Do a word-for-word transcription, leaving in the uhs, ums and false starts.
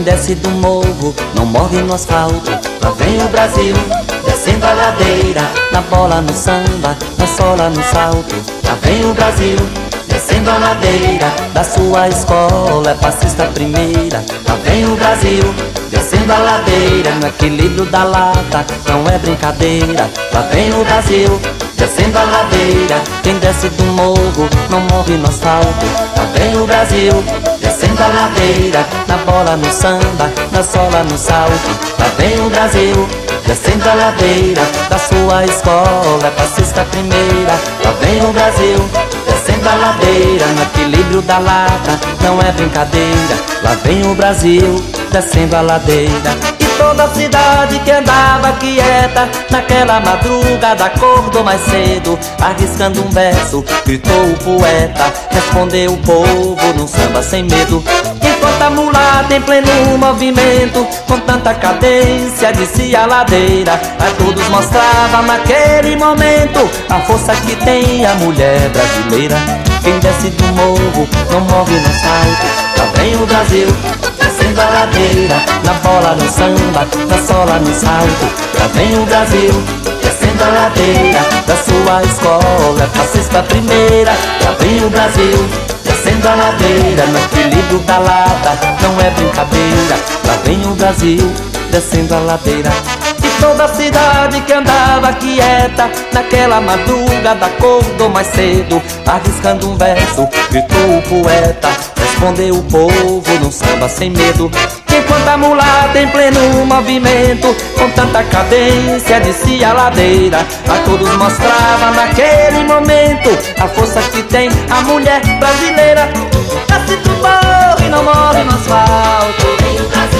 desce do morro não morre no asfalto. Lá vem o Brasil, descendo a ladeira, na bola, no samba, na sola, no salto. Lá vem o Brasil, descendo a ladeira, da sua escola é passista primeira. Lá vem o Brasil, descendo a ladeira, no equilíbrio da lata, não é brincadeira. Lá vem o Brasil, descendo a ladeira, quem desce do morro não morre no asfalto. Lá vem o Brasil, descendo a ladeira, na bola, no samba, na sola, no salto. Lá vem o Brasil, descendo a ladeira, da sua escola é passista primeira. Lá vem o Brasil, descendo a ladeira, no equilíbrio da lata, não é brincadeira. Lá vem o Brasil, descendo a ladeira. E toda a cidade que andava quieta, naquela madrugada acordou mais cedo, arriscando um verso, gritou o poeta, respondeu o povo num samba sem medo. Enquanto a mulata em pleno movimento, com tanta cadência descia a ladeira, a todos mostrava naquele momento a força que tem a mulher brasileira. Quem desce do morro não morre no asfalto. Lá vem o Brasil, descendo a ladeira, na bola, no samba, na sola, no salto. Lá vem o Brasil, descendo a ladeira, da sua escola é passista primeira. Lá vem o Brasil, descendo a ladeira, no equilíbrio da lata, não é brincadeira. Lá vem o Brasil, descendo a ladeira. E toda a cidade que andava quieta, naquela madrugada acordou mais cedo, arriscando um verso, gritou o poeta, respondeu o povo num samba sem medo. Enquanto a mulata em pleno movimento, com tanta cadência descia a ladeira, a todos mostrava naquele momento a força que tem a mulher brasileira. Nasce do morro e não morre no asfalto.